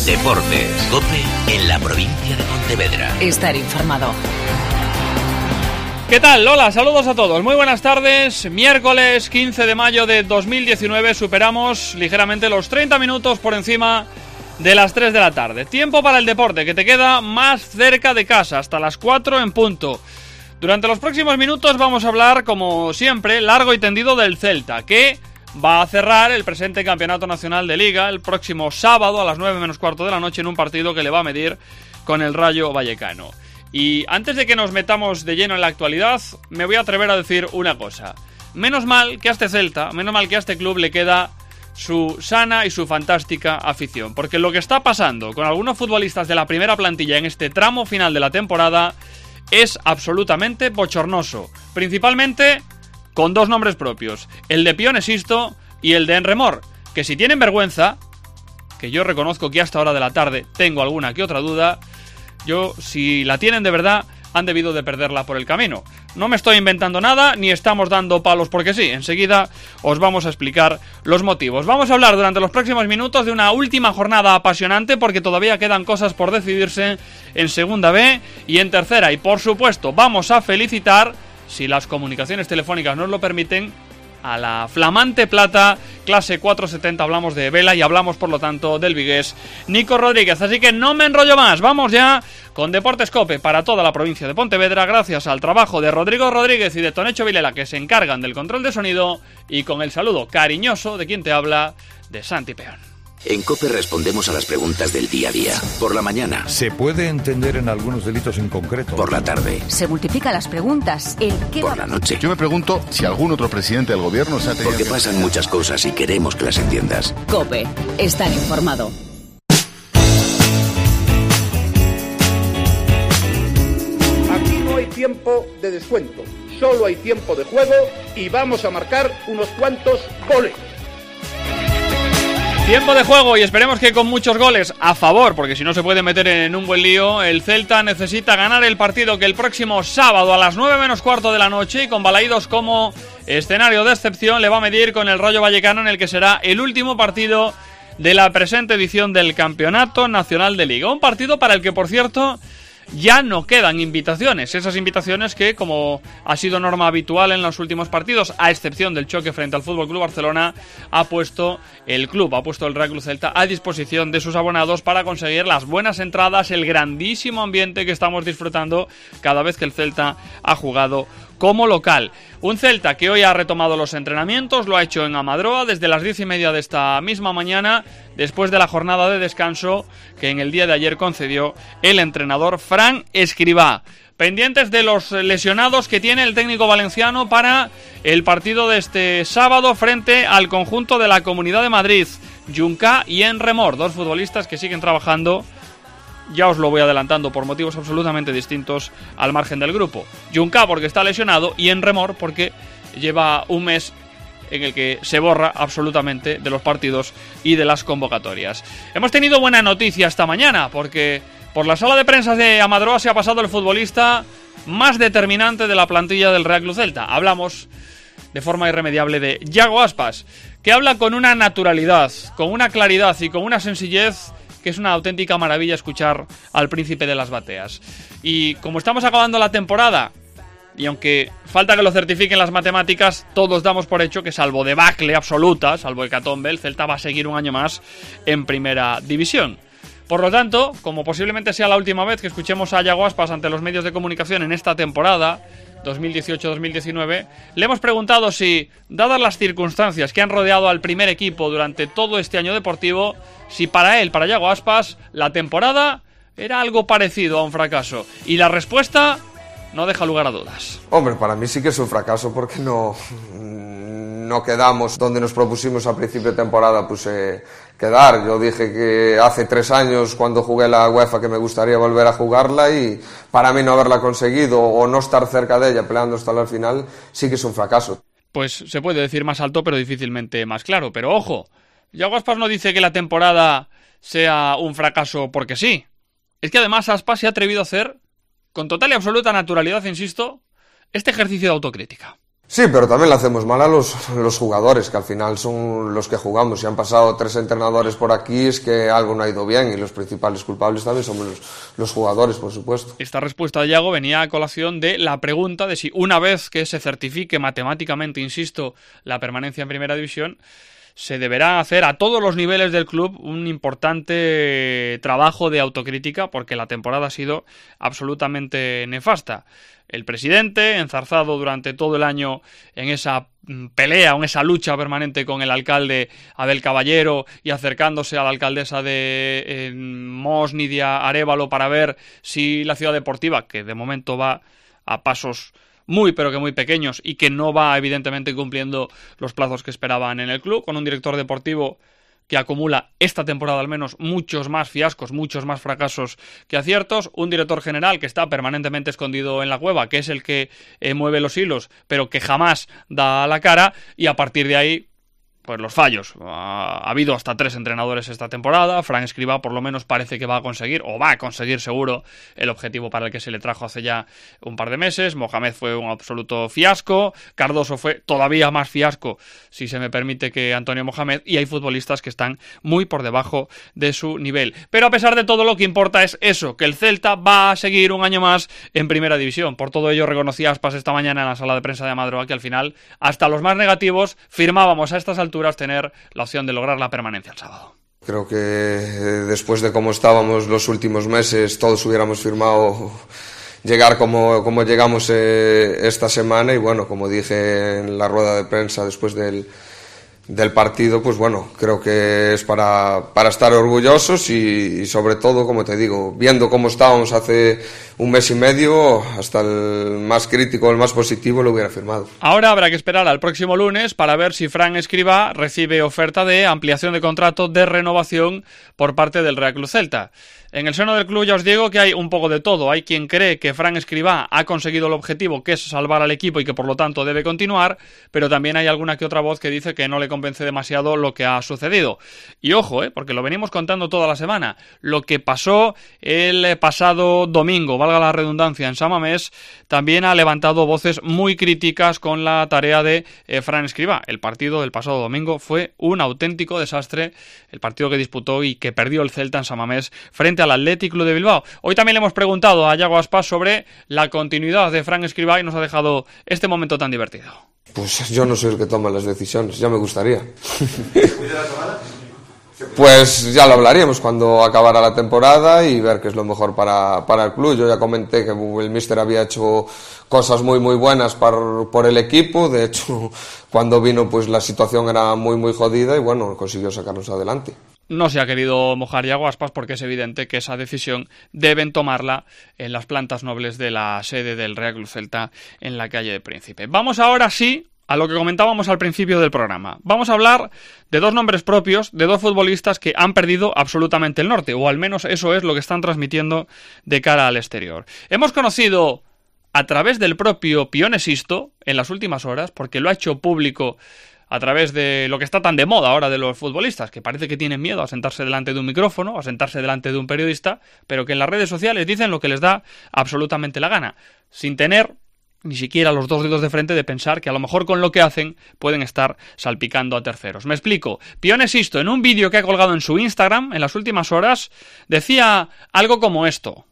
Deportes. COPE en la provincia de Pontevedra. Estar informado. ¿Qué tal? Hola, saludos a todos. Muy buenas tardes. Miércoles 15 de mayo de 2019 superamos ligeramente los 30 minutos por encima de las 3 de la tarde. Tiempo para el deporte, que te queda más cerca de casa, hasta las 4 en punto. Durante los próximos minutos vamos a hablar, como siempre, largo y tendido del Celta, que va a cerrar el presente Campeonato Nacional de Liga el próximo sábado a las 9 menos cuarto de la noche en un partido que le va a medir con el Rayo Vallecano. Y antes de que nos metamos de lleno en la actualidad, me voy a atrever a decir una cosa. Menos mal que a este Celta, menos mal que a este club le queda su sana y su fantástica afición. Porque lo que está pasando con algunos futbolistas de la primera plantilla en este tramo final de la temporada es absolutamente bochornoso. Principalmente con dos nombres propios, el de Pione Sisto y el de Enremor, que si tienen vergüenza, que yo reconozco que hasta hora de la tarde tengo alguna que otra duda, si la tienen de verdad, han debido de perderla por el camino. No me estoy inventando nada, ni estamos dando palos porque sí. Enseguida os vamos a explicar los motivos. Vamos a hablar durante los próximos minutos de una última jornada apasionante, porque todavía quedan cosas por decidirse en Segunda B y en Tercera. Y por supuesto, vamos a felicitar, si las comunicaciones telefónicas nos lo permiten, a la flamante plata clase 470. Hablamos de vela y hablamos por lo tanto del vigués Nico Rodríguez. Así que no me enrollo más, vamos ya con Deportes COPE para toda la provincia de Pontevedra, gracias al trabajo de Rodrigo Rodríguez y de Tonecho Vilela, que se encargan del control de sonido, y con el saludo cariñoso de quien te habla, de Santi Peón. En COPE respondemos a las preguntas del día a día. Por la mañana. ¿Se puede entender en algunos delitos en concreto? Por la tarde. Se multiplican las preguntas. Por la noche. Yo me pregunto si algún otro presidente del gobierno se ha tenido... Porque pasan muchas cosas y queremos que las entiendas. COPE. Estar informado. Aquí no hay tiempo de descuento. Solo hay tiempo de juego y vamos a marcar unos cuantos goles. Tiempo de juego y esperemos que con muchos goles a favor, porque si no se puede meter en un buen lío. El Celta necesita ganar el partido que el próximo sábado a las 9 menos cuarto de la noche, y con Balaídos como escenario de excepción, le va a medir con el Rayo Vallecano, en el que será el último partido de la presente edición del Campeonato Nacional de Liga. Un partido para el que, por cierto, ya no quedan invitaciones. Esas invitaciones que, como ha sido norma habitual en los últimos partidos, a excepción del choque frente al FC Barcelona, ha puesto el Real Club Celta a disposición de sus abonados para conseguir las buenas entradas, el grandísimo ambiente que estamos disfrutando cada vez que el Celta ha jugado como local. Un Celta que hoy ha retomado los entrenamientos, lo ha hecho en Amadroa desde las 10:30 de esta misma mañana, después de la jornada de descanso que en el día de ayer concedió el entrenador Fran Escribá. Pendientes de los lesionados que tiene el técnico valenciano para el partido de este sábado frente al conjunto de la Comunidad de Madrid. Juncá y Enremor, dos futbolistas que siguen trabajando, ya os lo voy adelantando, por motivos absolutamente distintos al margen del grupo. Juncá porque está lesionado y Enremor porque lleva un mes en el que se borra absolutamente de los partidos y de las convocatorias. Hemos tenido buena noticia esta mañana, porque por la sala de prensa de Amadroa se ha pasado el futbolista más determinante de la plantilla del Real Club Celta. Hablamos de forma irremediable de Yago Aspas, que habla con una naturalidad, con una claridad y con una sencillez que es una auténtica maravilla escuchar al príncipe de las bateas. Y como estamos acabando la temporada, y aunque falta que lo certifiquen las matemáticas, todos damos por hecho que, salvo debacle absoluta, salvo hecatombe, el Celta va a seguir un año más en primera división. Por lo tanto, como posiblemente sea la última vez que escuchemos a Yago Aspas ante los medios de comunicación en esta temporada 2018-2019, le hemos preguntado si, dadas las circunstancias que han rodeado al primer equipo durante todo este año deportivo, si para él, para Yago Aspas, la temporada era algo parecido a un fracaso. Y la respuesta no deja lugar a dudas. Hombre, para mí sí que es un fracaso, porque no quedamos donde nos propusimos a principio de temporada quedar. Yo dije que hace 3 años, cuando jugué la UEFA, que me gustaría volver a jugarla, y para mí no haberla conseguido o no estar cerca de ella peleando hasta el final sí que es un fracaso. Pues se puede decir más alto pero difícilmente más claro. Pero ojo, Yago Aspas no dice que la temporada sea un fracaso porque sí. Es que además Aspas se ha atrevido a hacer, con total y absoluta naturalidad, insisto, este ejercicio de autocrítica. Sí, pero también le hacemos mal a los jugadores, que al final son los que jugamos. Si han pasado 3 entrenadores por aquí, es que algo no ha ido bien, y los principales culpables también somos los jugadores, por supuesto. Esta respuesta de Yago venía a colación de la pregunta de si una vez que se certifique matemáticamente, insisto, la permanencia en Primera División, se deberá hacer a todos los niveles del club un importante trabajo de autocrítica, porque la temporada ha sido absolutamente nefasta. El presidente, enzarzado durante todo el año en esa pelea, en esa lucha permanente con el alcalde Abel Caballero y acercándose a la alcaldesa de Mos, Nidia Arévalo, para ver si la ciudad deportiva, que de momento va a pasos muy pero que muy pequeños y que no va evidentemente cumpliendo los plazos que esperaban en el club, con un director deportivo que acumula esta temporada al menos muchos más fiascos, muchos más fracasos que aciertos, un director general que está permanentemente escondido en la cueva, que es el que mueve los hilos, pero que jamás da la cara, y a partir de ahí, pues los fallos. Ha habido hasta 3 entrenadores esta temporada. Fran Escribá por lo menos parece que va a conseguir, o va a conseguir seguro, el objetivo para el que se le trajo hace ya un par de meses. Mohamed fue un absoluto fiasco. Cardoso fue todavía más fiasco, si se me permite, que Antonio Mohamed. Y hay futbolistas que están muy por debajo de su nivel. Pero a pesar de todo, lo que importa es eso, que el Celta va a seguir un año más en Primera División. Por todo ello, reconocía Aspas esta mañana en la sala de prensa de Amadroa que al final, hasta los más negativos, firmábamos a estas alturas tener la opción de lograr la permanencia el sábado. Creo que después de cómo estábamos los últimos meses, todos hubiéramos firmado llegar como llegamos esta semana, y bueno, como dije en la rueda de prensa después del partido, pues bueno, creo que es para estar orgullosos y sobre todo, como te digo, viendo cómo estábamos hace un mes y medio, hasta el más crítico, el más positivo, lo hubiera firmado. Ahora habrá que esperar al próximo lunes para ver si Fran Escribá recibe oferta de ampliación de contrato, de renovación por parte del Real Club Celta. En el seno del club ya os digo que hay un poco de todo. Hay quien cree que Fran Escribá ha conseguido el objetivo, que es salvar al equipo y que por lo tanto debe continuar, pero también hay alguna que otra voz que dice que no le convence demasiado lo que ha sucedido. Y ojo, porque lo venimos contando toda la semana. Lo que pasó el pasado domingo, valga la redundancia, en San Mamés, también ha levantado voces muy críticas con la tarea de Fran Escribá. El partido del pasado domingo fue un auténtico desastre, el partido que disputó y que perdió el Celta en San Mamés frente al Athletic Club de Bilbao. Hoy también le hemos preguntado a Yago Aspas sobre la continuidad de Fran Escribá y nos ha dejado este momento tan divertido. Pues yo no soy el que toma las decisiones, ya me gustaría. Pues ya lo hablaríamos cuando acabara la temporada y ver qué es lo mejor para el club. Yo ya comenté que el míster había hecho cosas muy muy buenas por el equipo. De hecho, cuando vino, pues la situación era muy muy jodida y bueno, consiguió sacarnos adelante. No se ha querido mojar Yago Aspas porque es evidente que esa decisión deben tomarla en las plantas nobles de la sede del Real Club Celta en la calle de Príncipe. Vamos ahora sí a lo que comentábamos al principio del programa. Vamos a hablar de 2 nombres propios, de 2 futbolistas que han perdido absolutamente el norte, o al menos eso es lo que están transmitiendo de cara al exterior. Hemos conocido a través del propio Pione Sisto en las últimas horas, porque lo ha hecho público a través de lo que está tan de moda ahora de los futbolistas, que parece que tienen miedo a sentarse delante de un micrófono, a sentarse delante de un periodista, pero que en las redes sociales dicen lo que les da absolutamente la gana, sin tener ni siquiera los 2 dedos de frente de pensar que a lo mejor con lo que hacen pueden estar salpicando a terceros. Me explico. Pione Sisto, en un vídeo que ha colgado en su Instagram en las últimas horas, decía algo como esto.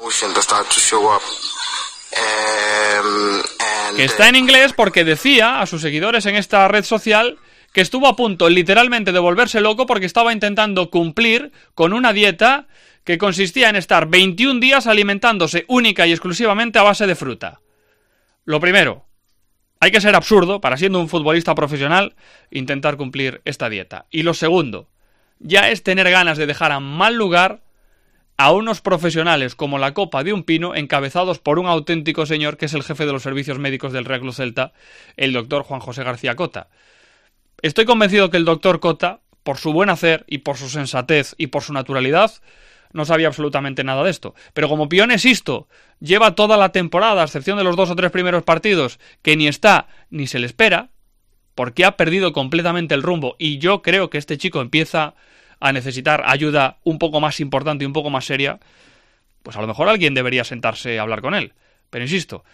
Que está en inglés porque decía a sus seguidores en esta red social que estuvo a punto literalmente de volverse loco porque estaba intentando cumplir con una dieta que consistía en estar 21 días alimentándose única y exclusivamente a base de fruta. Lo primero, hay que ser absurdo para, siendo un futbolista profesional, intentar cumplir esta dieta. Y lo segundo, ya es tener ganas de dejar a mal lugar a unos profesionales como la copa de un pino, encabezados por un auténtico señor que es el jefe de los servicios médicos del Real Club Celta, el doctor Juan José García Cota. Estoy convencido que el doctor Cota, por su buen hacer y por su sensatez y por su naturalidad, no sabía absolutamente nada de esto. Pero como Pione Sisto lleva toda la temporada, a excepción de los 2 o 3 primeros partidos, que ni está ni se le espera, porque ha perdido completamente el rumbo, y yo creo que este chico empieza a necesitar ayuda un poco más importante y un poco más seria, pues a lo mejor alguien debería sentarse a hablar con él. Pero insisto,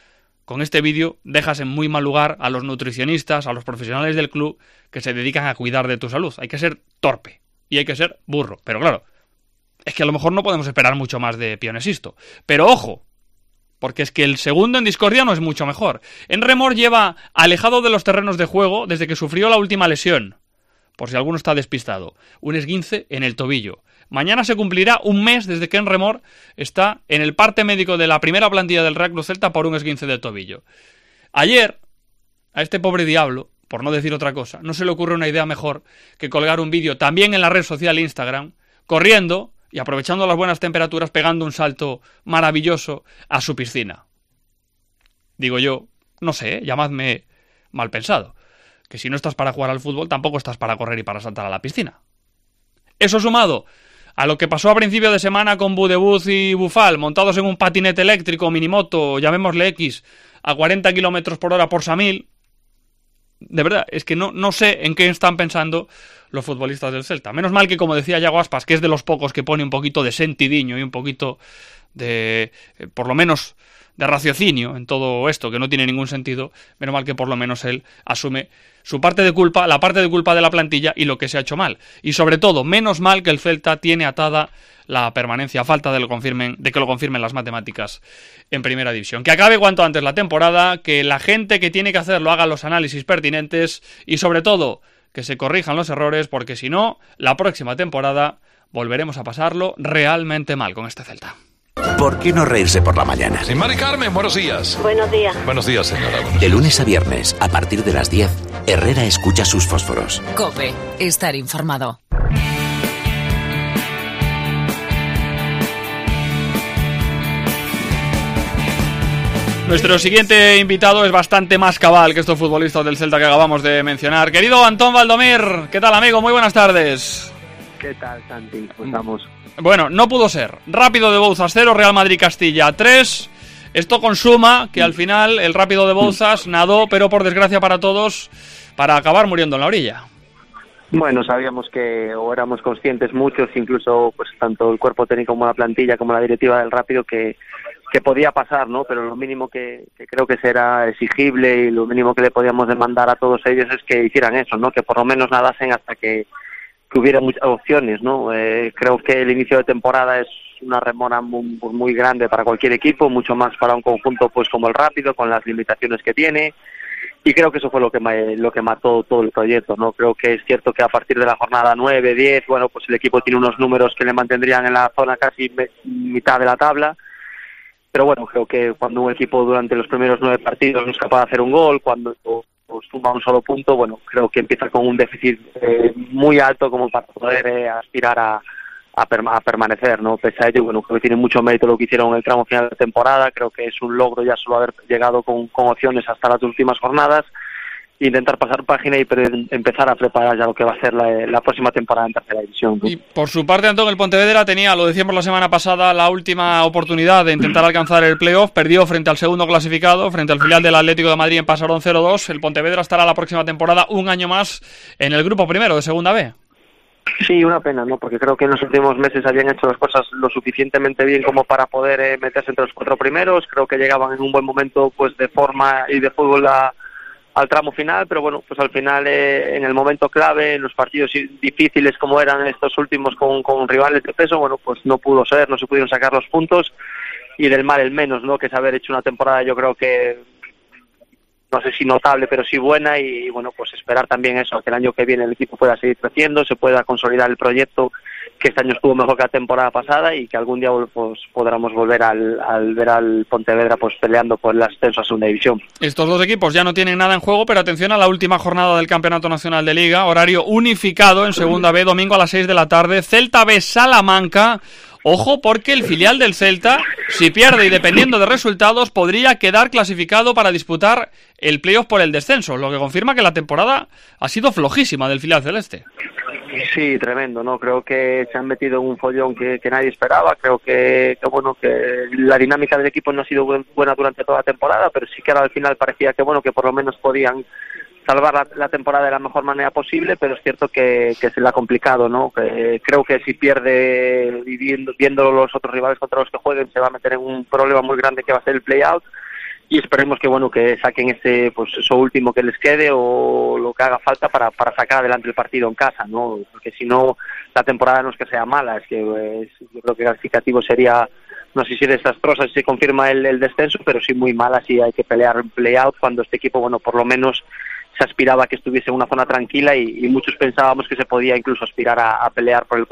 con este vídeo dejas en muy mal lugar a los nutricionistas, a los profesionales del club que se dedican a cuidar de tu salud. Hay que ser torpe y hay que ser burro. Pero claro, es que a lo mejor no podemos esperar mucho más de Pionesisto. Pero ojo, porque es que el segundo en discordia no es mucho mejor. Enremor lleva alejado de los terrenos de juego desde que sufrió la última lesión, por si alguno está despistado, un esguince en el tobillo. Mañana se cumplirá un mes desde que Enremor está en el parte médico de la primera plantilla del Real Club Celta por un esguince de tobillo. Ayer, a este pobre diablo, por no decir otra cosa, no se le ocurre una idea mejor que colgar un vídeo también en la red social Instagram, corriendo y aprovechando las buenas temperaturas, pegando un salto maravilloso a su piscina. Digo yo, no sé, llamadme mal pensado, que si no estás para jugar al fútbol, tampoco estás para correr y para saltar a la piscina. Eso sumado a lo que pasó a principio de semana con Budebuz y Bufal, montados en un patinete eléctrico, minimoto, llamémosle X, a 40 km por hora por Samil. De verdad, es que no sé en qué están pensando los futbolistas del Celta. Menos mal que, como decía Iago Aspas, que es de los pocos que pone un poquito de sentidiño y un poquito de, por lo menos, de raciocinio en todo esto, que no tiene ningún sentido. Menos mal que por lo menos él asume su parte de culpa, la parte de culpa de la plantilla y lo que se ha hecho mal. Y sobre todo, menos mal que el Celta tiene atada la permanencia, a falta de que lo confirmen las matemáticas en primera división. Que acabe cuanto antes la temporada, que la gente que tiene que hacerlo haga los análisis pertinentes y sobre todo que se corrijan los errores, porque si no, la próxima temporada volveremos a pasarlo realmente mal con este Celta. ¿Por qué no reírse por la mañana? Sí, Mari Carmen, buenos días. Buenos días. Buenos días, señora. De lunes a viernes, a partir de las 10, Herrera escucha sus fósforos. COPE. Estar informado. Nuestro siguiente invitado es bastante más cabal que estos futbolistas del Celta que acabamos de mencionar. Querido Antón Valdomir, ¿qué tal, amigo? Muy buenas tardes. ¿Qué tal, Santi? ¿Cómo estamos? Bueno, no pudo ser. Rápido de Bouzas 0, Real Madrid-Castilla 3. Esto consuma que al final el Rápido de Bouzas nadó, pero por desgracia para todos, para acabar muriendo en la orilla. Bueno, sabíamos que, o éramos conscientes muchos, incluso pues tanto el cuerpo técnico como la plantilla, como la directiva del Rápido, que podía pasar, ¿no? Pero lo mínimo que creo que será exigible y lo mínimo que le podíamos demandar a todos ellos es que hicieran eso, ¿no? Que por lo menos nadasen hasta que hubiera muchas opciones, ¿no? Creo que el inicio de temporada es una remora muy grande para cualquier equipo, mucho más para un conjunto pues como el Rápido, con las limitaciones que tiene. Y creo que eso fue lo que mató todo el proyecto, ¿no? Creo que es cierto que a partir de la jornada 9, 10, bueno, pues el equipo tiene unos números que le mantendrían en la zona casi mitad de la tabla. Pero bueno, creo que cuando un equipo durante los primeros 9 partidos no es capaz de hacer un gol, cuando suma un solo punto, bueno, creo que empieza con un déficit muy alto como para poder aspirar a permanecer, ¿no? Pese a ello, bueno, creo que tiene mucho mérito lo que hicieron en el tramo final de temporada. Creo que es un logro ya solo haber llegado con opciones hasta las últimas jornadas, intentar pasar página y empezar a preparar ya lo que va a ser la próxima temporada en tercera división, ¿no? Y por su parte, Antón, el Pontevedra tenía, lo decíamos la semana pasada, la última oportunidad de intentar alcanzar el playoff. Perdió frente al segundo clasificado, frente al filial del Atlético de Madrid en Pasarón 0-2. El Pontevedra estará la próxima temporada un año más en el grupo primero de Segunda B. Sí, una pena, ¿no? Porque creo que en los últimos meses habían hecho las cosas lo suficientemente bien como para poder meterse entre los 4 primeros. Creo que llegaban en un buen momento pues de forma y de fútbol al tramo final, pero bueno, pues al final en el momento clave, en los partidos difíciles como eran estos últimos con rivales de peso, bueno, pues no pudo ser, no se pudieron sacar los puntos y del mal el menos, ¿no? Que es haber hecho una temporada, yo creo que no sé si notable, pero sí buena, y bueno, pues esperar también eso, que el año que viene el equipo pueda seguir creciendo, se pueda consolidar el proyecto, que este año estuvo mejor que la temporada pasada y que algún día pues podamos volver al ver al Pontevedra pues peleando por el ascenso a segunda división. Estos dos equipos ya no tienen nada en juego, pero atención a la última jornada del Campeonato Nacional de Liga, horario unificado en Segunda B, domingo a las 6 de la tarde, Celta B Salamanca. Ojo, porque el filial del Celta, si pierde y dependiendo de resultados, podría quedar clasificado para disputar el playoff por el descenso, lo que confirma que la temporada ha sido flojísima del filial celeste. Sí, tremendo, ¿no? Creo que se han metido en un follón que nadie esperaba. Creo que bueno, que la dinámica del equipo no ha sido buena durante toda la temporada, pero sí que ahora al final parecía que bueno, que por lo menos podían salvar la temporada de la mejor manera posible, pero es cierto que se le ha complicado, ¿no? Creo que si pierde viendo los otros rivales contra los que jueguen se va a meter en un problema muy grande que va a ser el play-out. y esperemos que bueno, que saquen eso último que les quede o lo que haga falta para sacar adelante el partido en casa, ¿no? Porque si no, la temporada no es que sea mala, es que yo creo que el calificativo sería, no sé si desastrosa si se confirma el descenso, pero sí muy mala si hay que pelear en play-out, cuando este equipo, bueno, por lo menos se aspiraba a que estuviese en una zona tranquila y muchos pensábamos que se podía incluso aspirar a pelear por los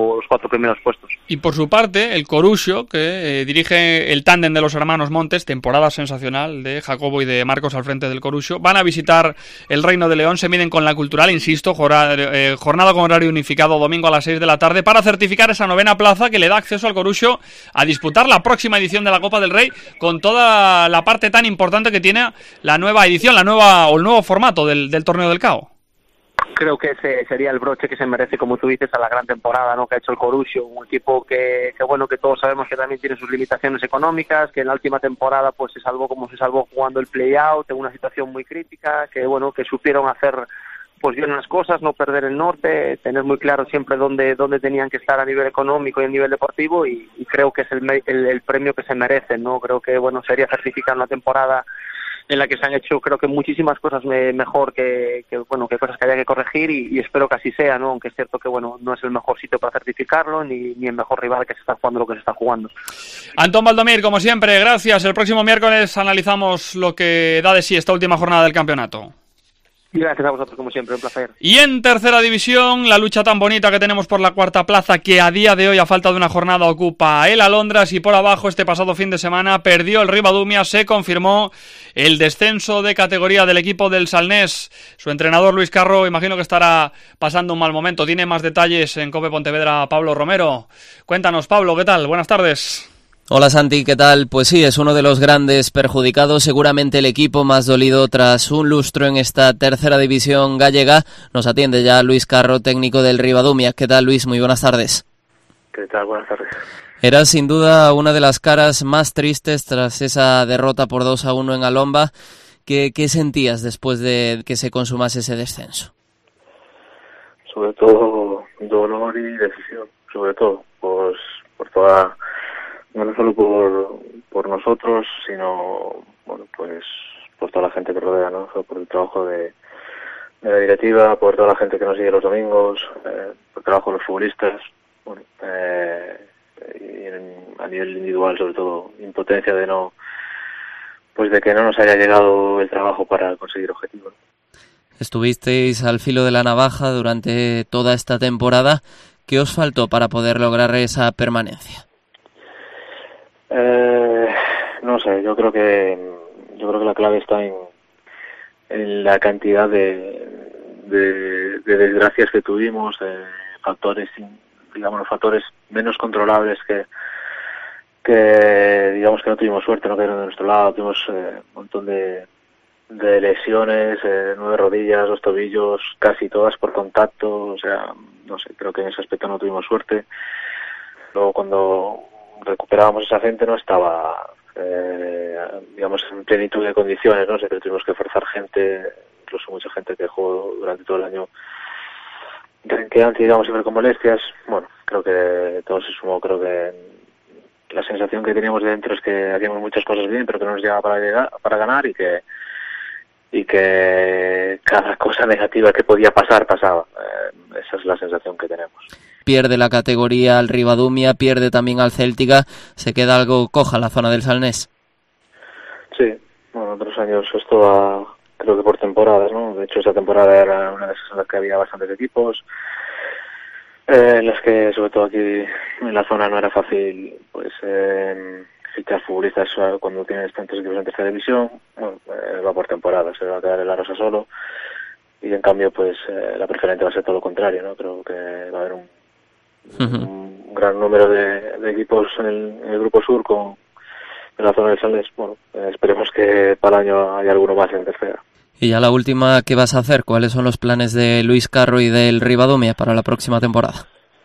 4 primeros puestos. Y por su parte, el Coruxo, que dirige el tándem de los hermanos Montes, temporada sensacional de Jacobo y de Marcos al frente del Coruxo, van a visitar el Reino de León, se miden con la Cultural, insisto, jornada con horario unificado domingo a las 6 de la tarde, para certificar esa 9ª plaza que le da acceso al Coruxo a disputar la próxima edición de la Copa del Rey, con toda la parte tan importante que tiene la nueva edición, el nuevo formato del torneo del CAO. Creo que ese sería el broche que se merece, como tú dices, a la gran temporada, ¿no?, que ha hecho el Coruxo, un equipo que bueno, que todos sabemos que también tiene sus limitaciones económicas, que en la última temporada pues se salvó como se salvó jugando el play-out en una situación muy crítica, que bueno, que supieron hacer pues bien las cosas, no perder el norte, tener muy claro siempre dónde tenían que estar a nivel económico y a nivel deportivo, y creo que es el premio que se merecen, ¿no? Creo que bueno, sería certificar una temporada en la que se han hecho, creo que muchísimas cosas mejor que cosas que había que corregir, y espero que así sea, ¿no? Aunque es cierto que bueno, no es el mejor sitio para certificarlo, ni el mejor rival que se está jugando lo que se está jugando. Antón Valdomir, como siempre, gracias. El próximo miércoles analizamos lo que da de sí esta última jornada del campeonato. Y gracias a vosotros, como siempre, un placer. Y en tercera división, la lucha tan bonita que tenemos por la 4ª plaza, que a día de hoy, a falta de una jornada, ocupa el Alondras, y por abajo, este pasado fin de semana, perdió el Ribadumia, se confirmó el descenso de categoría del equipo del Salnés. Su entrenador, Luis Carro, imagino que estará pasando un mal momento. Tiene más detalles en COPE Pontevedra, Pablo Romero. Cuéntanos, Pablo, ¿qué tal? Buenas tardes. Hola Santi, ¿qué tal? Pues sí, es uno de los grandes perjudicados, seguramente el equipo más dolido tras un lustro en esta tercera división gallega. Nos atiende ya Luis Carro, técnico del Ribadumia. ¿Qué tal, Luis? Muy buenas tardes. ¿Qué tal? Buenas tardes. Era sin duda una de las caras más tristes tras esa derrota por 2-1 en Alomba. ¿Qué sentías después de que se consumase ese descenso? Sobre todo dolor y decisión, sobre todo, pues por toda... no solo por nosotros, sino bueno, pues por toda la gente que rodea, ¿no? Por el trabajo de la directiva, por toda la gente que nos sigue los domingos, por el trabajo de los futbolistas, bueno, y a nivel individual, sobre todo, impotencia de que no nos haya llegado el trabajo para conseguir objetivos. Estuvisteis al filo de la navaja durante toda esta temporada. ¿Qué os faltó para poder lograr esa permanencia? No sé, yo creo que la clave está en la cantidad de desgracias que tuvimos, factores menos controlables que digamos que no tuvimos suerte, no cayeron de nuestro lado. Tuvimos un montón de lesiones, 9 rodillas, 2 tobillos, casi todas por contacto, o sea, no sé, creo que en ese aspecto no tuvimos suerte. Luego cuando recuperábamos esa gente no estaba digamos en plenitud de condiciones, ¿no? Siempre tuvimos que forzar gente, incluso mucha gente que jugó durante todo el año renqueante, digamos, siempre con molestias. Bueno, creo que todo se sumó. Creo que la sensación que teníamos de dentro es que hacíamos muchas cosas bien, pero que no nos llegaba para ganar, y que cada cosa negativa que podía pasar, pasaba. Esa es la sensación que tenemos. Pierde la categoría al Ribadumia, pierde también al Céltica, se queda algo coja la zona del Salnés. Sí, bueno, otros años esto va, creo que por temporadas, ¿no? De hecho, esa temporada era una de esas en las que había bastantes equipos, en las que, sobre todo aquí en la zona, no era fácil pues fichar futbolistas cuando tienes tantos equipos en tercera división. Bueno, va por temporada, se va a quedar en la rosa solo, y en cambio pues la preferente va a ser todo lo contrario, ¿no? Creo que va a haber un gran número de equipos en el grupo sur en la zona del Salnés. Bueno, esperemos que para el año haya alguno más en tercera. Y ya la última, ¿qué vas a hacer? ¿Cuáles son los planes de Luis Carro y del Ribadumia para la próxima temporada?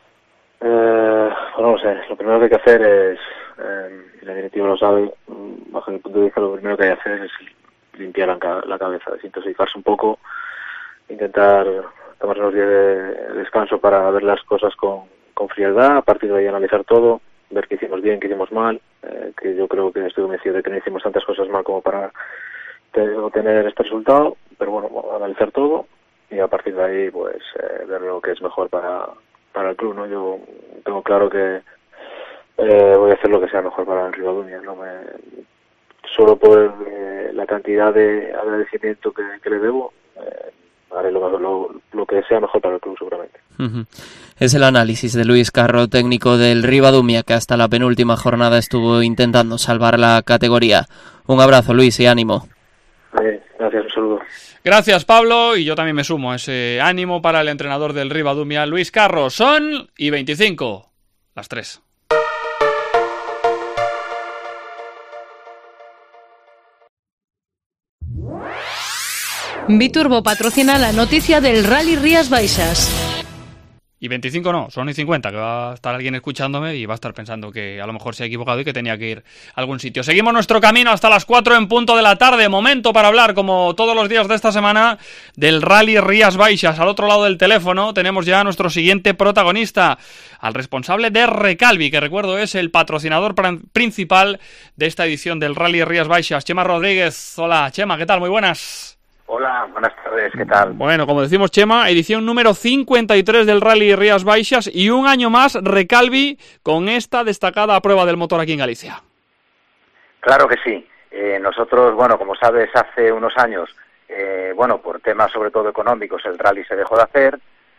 No sé, lo primero que hay que hacer es, y la directiva lo sabe, bajo mi punto de vista, lo primero que hay que hacer es limpiar la cabeza, desintoxicarse un poco, intentar tomar unos días de descanso para ver las cosas con frialdad, a partir de ahí analizar todo ver qué hicimos bien, qué hicimos mal, que yo creo que estoy convencido de que no hicimos tantas cosas mal como para obtener este resultado, pero bueno, analizar todo y a partir de ahí pues ver lo que es mejor para el club, ¿no? Yo tengo claro que voy a hacer lo que sea mejor para el Rivadumia, solo por la cantidad de agradecimiento que le debo, haré lo que sea mejor para el club seguramente. Es el análisis de Luis Carro, técnico del Rivadumia, que hasta la penúltima jornada estuvo intentando salvar la categoría. Un abrazo, Luis, y ánimo. Gracias, un saludo. Gracias, Pablo, y yo también me sumo a ese ánimo para el entrenador del Rivadumia, Luis Carro. Son y 25, las 3. Biturbo patrocina la noticia del Rally Rías Baixas. Y 25 no, son y 50, que va a estar alguien escuczándome y va a estar pensando que a lo mejor se ha equivocado y que tenía que ir a algún sitio. Seguimos nuestro camino hasta las 4 en punto de la tarde. Momento para hablar, como todos los días de esta semana, del Rally Rías Baixas. Al otro lado del teléfono tenemos ya a nuestro siguiente protagonista, al responsable de Recalvi, que recuerdo es el patrocinador principal de esta edición del Rally Rías Baixas. Chema Rodríguez. Hola, Chema, ¿qué tal? Muy buenas. Hola, buenas tardes, ¿qué tal? Bueno, como decimos, Chema, edición número 53 del Rally Rías Baixas y un año más Recalvi con esta destacada prueba del motor aquí en Galicia. Claro que sí. Nosotros, bueno, como sabes, hace unos años, por temas sobre todo económicos, el rally se dejó de hacer.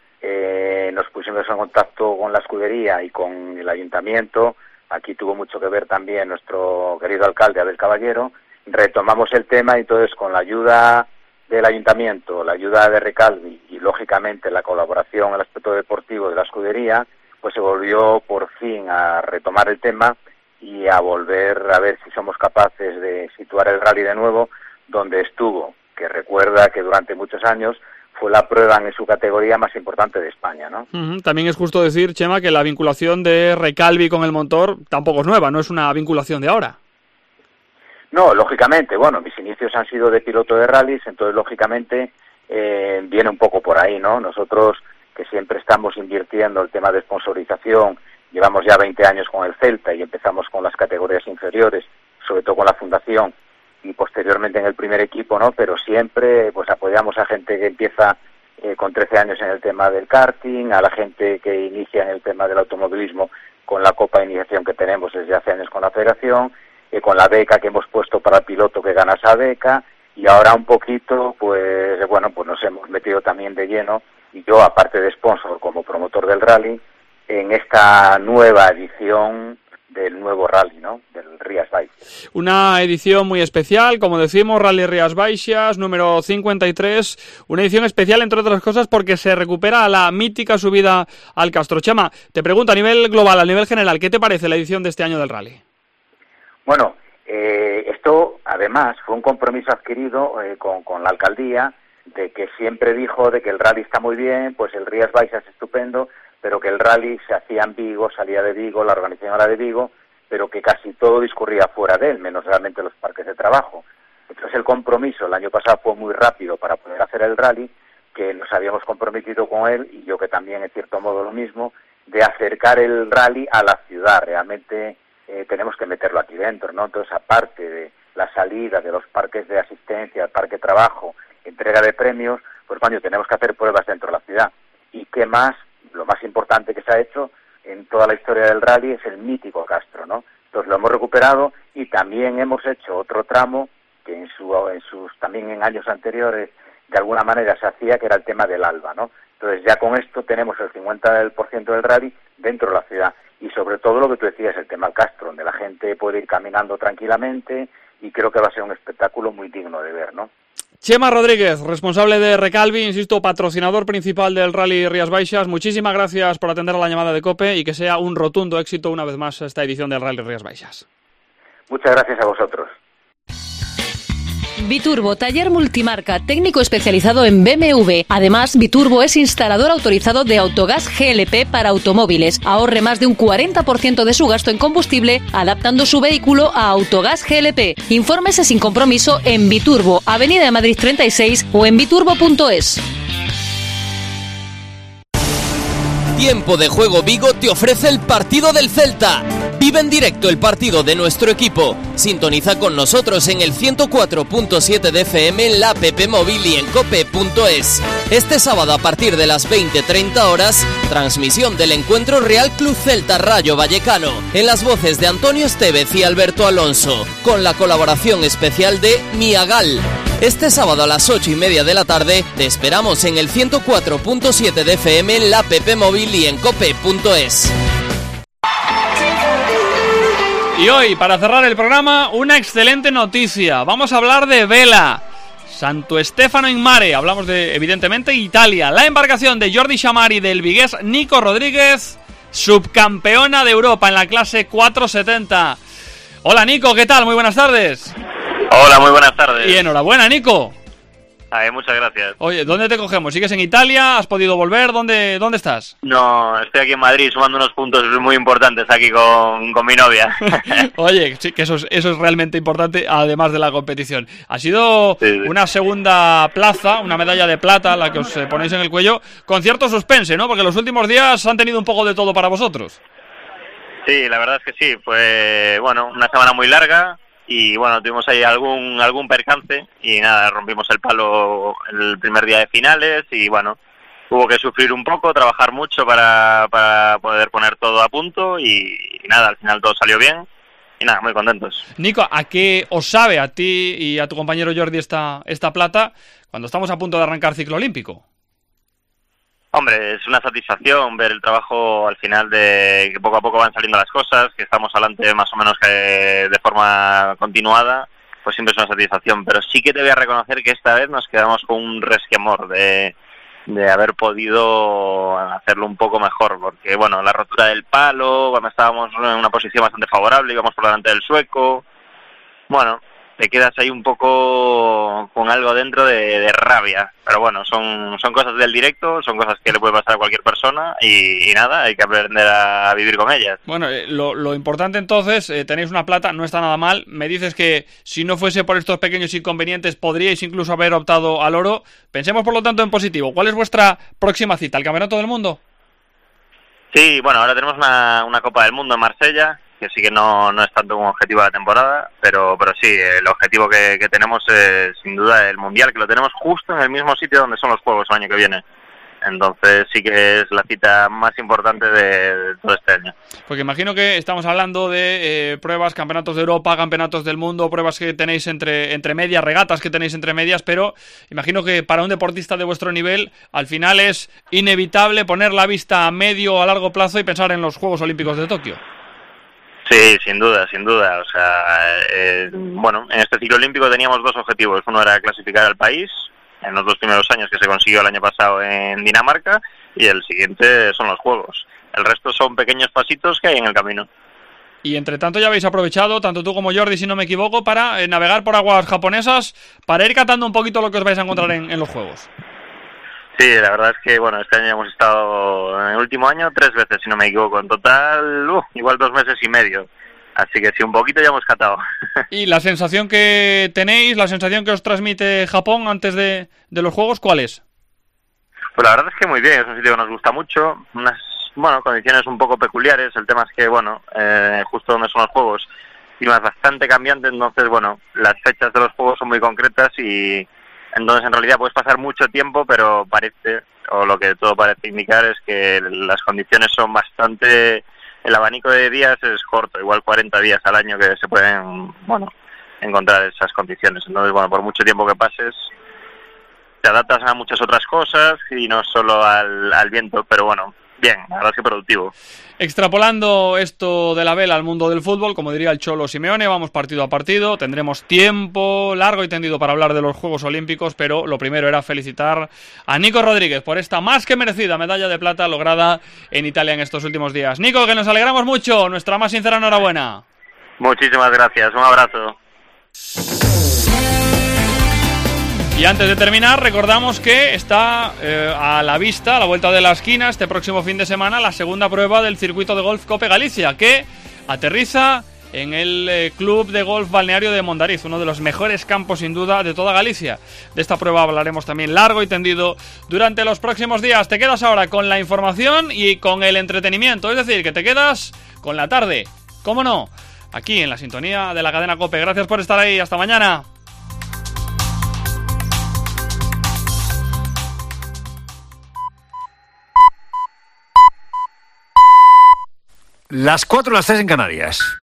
Nos pusimos en contacto con la escudería y con el ayuntamiento. Aquí tuvo mucho que ver también nuestro querido alcalde, Abel Caballero. Retomamos el tema y entonces con la ayuda del ayuntamiento, la ayuda de Recalvi y lógicamente la colaboración en el aspecto deportivo de la escudería, pues se volvió por fin a retomar el tema y a volver a ver si somos capaces de situar el rally de nuevo donde estuvo, que recuerda que durante muchos años fue la prueba en su categoría más importante de España, ¿no? También es justo decir, Chema, que la vinculación de Recalvi con el motor tampoco es nueva, no es una vinculación de ahora. No, lógicamente, mis inicios han sido de piloto de rallies, entonces lógicamente viene un poco por ahí, ¿no? Nosotros que siempre estamos invirtiendo el tema de sponsorización, llevamos ya 20 años con el Celta y empezamos con las categorías inferiores, sobre todo con la fundación y posteriormente en el primer equipo, ¿no? Pero siempre pues apoyamos a gente que empieza con 13 años en el tema del karting, a la gente que inicia en el tema del automovilismo con la copa de iniciación que tenemos desde hace años con la federación, con la beca que hemos puesto para el piloto que gana esa beca, y ahora un poquito, pues nos hemos metido también de lleno, y yo, aparte de sponsor como promotor del rally, en esta nueva edición del nuevo rally, ¿no? Del Rías Baixas. Una edición muy especial, como decimos, Rally Rías Baixas, número 53, una edición especial, entre otras cosas, porque se recupera la mítica subida al Castro. Chema, te pregunto a nivel global, a nivel general, ¿qué te parece la edición de este año del rally? Bueno, esto además fue un compromiso adquirido con la alcaldía, de que siempre dijo de que el rally está muy bien, pues el Rías Baixas es estupendo, pero que el rally se hacía en Vigo, salía de Vigo, la organización era de Vigo, pero que casi todo discurría fuera de él, menos realmente los parques de trabajo. Entonces el compromiso el año pasado fue muy rápido para poder hacer el rally, que nos habíamos comprometido con él, y yo que también en cierto modo lo mismo, de acercar el rally a la ciudad. Realmente tenemos que meterlo aquí dentro, ¿no? Entonces, aparte de la salida de los parques de asistencia, el parque de trabajo, entrega de premios, pues tenemos que hacer pruebas dentro de la ciudad. ¿Y qué más? Lo más importante que se ha hecho en toda la historia del rally es el mítico Castro, ¿no? Entonces lo hemos recuperado y también hemos hecho otro tramo que también en años anteriores de alguna manera se hacía, que era el tema del Alba, ¿no? Entonces ya con esto tenemos el 50% del rally dentro de la ciudad. Y sobre todo lo que tú decías, el tema del Castro, donde la gente puede ir caminando tranquilamente, y creo que va a ser un espectáculo muy digno de ver, ¿no? Chema Rodríguez, responsable de Recalvi, insisto, patrocinador principal del Rally Rías Baixas. Muchísimas gracias por atender a la llamada de COPE y que sea un rotundo éxito una vez más esta edición del Rally Rías Baixas. Muchas gracias a vosotros. Biturbo, taller multimarca, técnico especializado en BMW. Además, Biturbo es instalador autorizado de autogás GLP para automóviles. Ahorre más de un 40% de su gasto en combustible adaptando su vehículo a autogás GLP. Infórmese sin compromiso en Biturbo, Avenida de Madrid 36 o en biturbo.es. Tiempo de Juego Vigo te ofrece el partido del Celta. Vive en directo el partido de nuestro equipo. Sintoniza con nosotros en el 104.7 de FM, en la app móvil y en cope.es. Este sábado a partir de las 20:30 horas, transmisión del encuentro Real Club Celta Rayo Vallecano, en las voces de Antonio Estevez y Alberto Alonso, con la colaboración especial de Miagal. Este sábado a las 8:30 de la tarde te esperamos en el 104.7 de FM, en la app móvil y en cope.es. Y hoy, para cerrar el programa, una excelente noticia. Vamos a hablar de vela. Santo Stefano in Mare. Hablamos de, evidentemente, Italia. La embarcación de Jordi Chamari del vigués Nico Rodríguez, subcampeona de Europa en la clase 470. Hola, Nico, ¿qué tal? Muy buenas tardes. Hola, muy buenas tardes. Y enhorabuena, Nico. Muchas gracias. Oye, ¿dónde te cogemos? ¿Sigues en Italia? ¿Has podido volver? ¿Dónde estás? No, estoy aquí en Madrid sumando unos puntos muy importantes aquí con mi novia. Oye, sí, que eso es realmente importante, además de la competición. Ha sido una segunda plaza, una medalla de plata, la que os ponéis en el cuello, con cierto suspense, ¿no? Porque los últimos días han tenido un poco de todo para vosotros. Sí, la verdad es que sí. Fue, bueno, una semana muy larga. Y bueno, tuvimos ahí algún percance y nada, rompimos el palo el primer día de finales y bueno, hubo que sufrir un poco, trabajar mucho para poder poner todo a punto y nada, al final todo salió bien y nada, muy contentos. Nico, ¿a qué os sabe a ti y a tu compañero Jordi esta plata cuando estamos a punto de arrancar ciclo olímpico? Hombre, es una satisfacción ver el trabajo al final de que poco a poco van saliendo las cosas, que estamos adelante más o menos de forma continuada, pues siempre es una satisfacción. Pero sí que te voy a reconocer que esta vez nos quedamos con un resquemor de haber podido hacerlo un poco mejor, porque bueno, la rotura del palo, cuando estábamos en una posición bastante favorable, íbamos por delante del sueco, bueno, te quedas ahí un poco con algo dentro de rabia, pero bueno, son cosas del directo, son cosas que le puede pasar a cualquier persona y nada, hay que aprender a vivir con ellas. Bueno, lo importante entonces, tenéis una plata, no está nada mal. Me dices que si no fuese por estos pequeños inconvenientes podríais incluso haber optado al oro. Pensemos por lo tanto en positivo. ¿Cuál es vuestra próxima cita? ¿El Campeonato del Mundo? Sí, bueno, ahora tenemos una Copa del Mundo en Marsella, que sí que no es tanto un objetivo de la temporada, pero sí, el objetivo que tenemos es sin duda el Mundial, que lo tenemos justo en el mismo sitio donde son los Juegos el año que viene. Entonces sí que es la cita más importante de todo este año. Porque imagino que estamos hablando de pruebas, campeonatos de Europa, campeonatos del mundo, pruebas que tenéis entre medias, regatas que tenéis entre medias, pero imagino que para un deportista de vuestro nivel, al final es inevitable poner la vista a medio o a largo plazo y pensar en los Juegos Olímpicos de Tokio. Sí, sin duda. O sea, bueno, en este ciclo olímpico teníamos dos objetivos. Uno era clasificar al país en los 2 primeros años, que se consiguió el año pasado en Dinamarca, y el siguiente son los Juegos. El resto son pequeños pasitos que hay en el camino. Y entre tanto ya habéis aprovechado, tanto tú como Jordi, si no me equivoco, para navegar por aguas japonesas, para ir catando un poquito lo que os vais a encontrar en los Juegos. Sí, la verdad es que, bueno, este año hemos estado, en el último año, 3 veces, si no me equivoco. En total, igual 2 meses y medio. Así que sí, un poquito ya hemos catado. ¿Y la sensación que tenéis, la sensación que os transmite Japón antes de los Juegos, cuál es? Pues la verdad es que muy bien, es un sitio que nos gusta mucho. Unas, bueno, condiciones un poco peculiares. El tema es que, bueno, justo donde son los Juegos, clima es bastante cambiante, entonces, bueno, las fechas de los Juegos son muy concretas y entonces en realidad puedes pasar mucho tiempo, pero parece, o lo que todo parece indicar, es que las condiciones son bastante... El abanico de días es corto, igual 40 días al año que se pueden, bueno, encontrar esas condiciones. Entonces, bueno, por mucho tiempo que pases, te adaptas a muchas otras cosas y no solo al viento, pero bueno, bien, la verdad es que productivo. Extrapolando esto de la vela al mundo del fútbol, como diría el Cholo Simeone, vamos partido a partido, tendremos tiempo largo y tendido para hablar de los Juegos Olímpicos, pero lo primero era felicitar a Nico Rodríguez por esta más que merecida medalla de plata lograda en Italia en estos últimos días. Nico, que nos alegramos mucho, nuestra más sincera enhorabuena. Muchísimas gracias, un abrazo. Y antes de terminar, recordamos que está a la vista, a la vuelta de la esquina, este próximo fin de semana, la segunda prueba del circuito de golf Cope Galicia, que aterriza en el Club de Golf Balneario de Mondariz, uno de los mejores campos sin duda de toda Galicia. De esta prueba hablaremos también largo y tendido durante los próximos días. Te quedas ahora con la información y con el entretenimiento, es decir, que te quedas con la tarde cómo no, aquí en la sintonía de la cadena COPE. Gracias por estar ahí, hasta mañana. Las 4, las 3 en Canarias.